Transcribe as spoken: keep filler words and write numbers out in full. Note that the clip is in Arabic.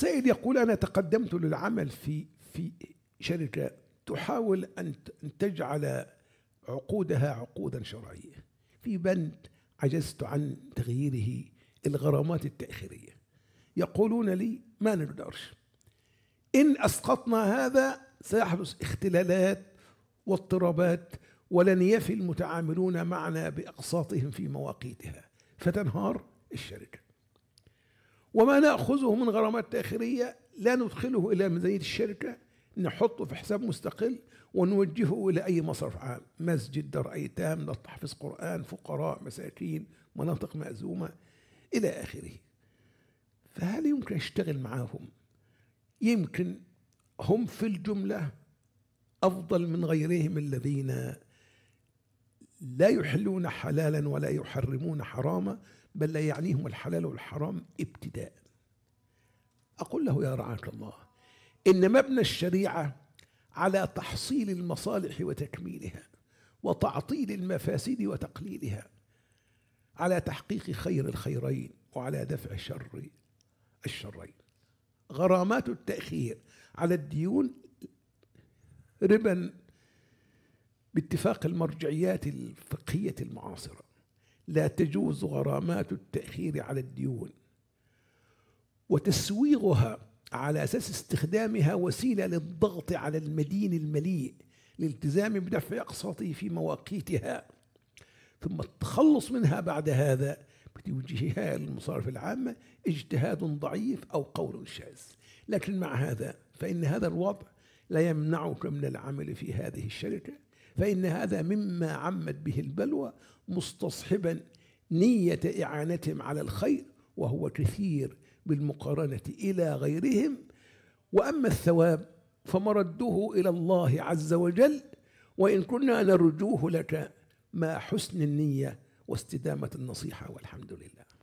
سائل يقول: أنا تقدمت للعمل في في شركة تحاول أن تجعل عقودها عقودا شرعية، في بند عجزت عن تغييره الغرامات التأخيرية. يقولون لي: ما نقدرش، إن أسقطنا هذا سيحدث اختلالات واضطرابات، ولن يفي المتعاملون معنا بأقساطهم في مواقيتها، فتنهار الشركة. وما نأخذه من غرامات تأخيرية لا ندخله إلى ميزانية الشركة، نحطه في حساب مستقل ونوجهه إلى أي مصرف عام، مسجد، دار أيتام، تحفيظ قرآن، فقراء، مساكين، مناطق مأزومة إلى آخره. فهل يمكن أشتغل معهم؟ يمكن هم في الجملة أفضل من غيرهم الذين لا يحلون حلالا ولا يحرمون حراما، بل لا يعنيهم الحلال والحرام ابتداء. أقول له: يا رعاك الله، إن مبنى الشريعة على تحصيل المصالح وتكميلها، وتعطيل المفاسد وتقليلها، على تحقيق خير الخيرين وعلى دفع شر الشرين. غرامات التأخير على الديون ربا باتفاق المرجعيات الفقهية المعاصرة، لا تجوز غرامات التأخير على الديون، وتسويغها على أساس استخدامها وسيلة للضغط على المدين المليء للالتزام بدفع أقساطه في مواقيتها، ثم التخلص منها بعد هذا بتوجيهها للمصارف العامة، اجتهاد ضعيف أو قول شاذ. لكن مع هذا فإن هذا الوضع لا يمنعك من العمل في هذه الشركة، فإن هذا مما عمت به البلوى، مستصحبا نية إعانتهم على الخير، وهو كثير بالمقارنة إلى غيرهم. وأما الثواب فمرده إلى الله عز وجل، وإن كنا نرجوه لك مع حسن النية واستدامة النصيحة، والحمد لله.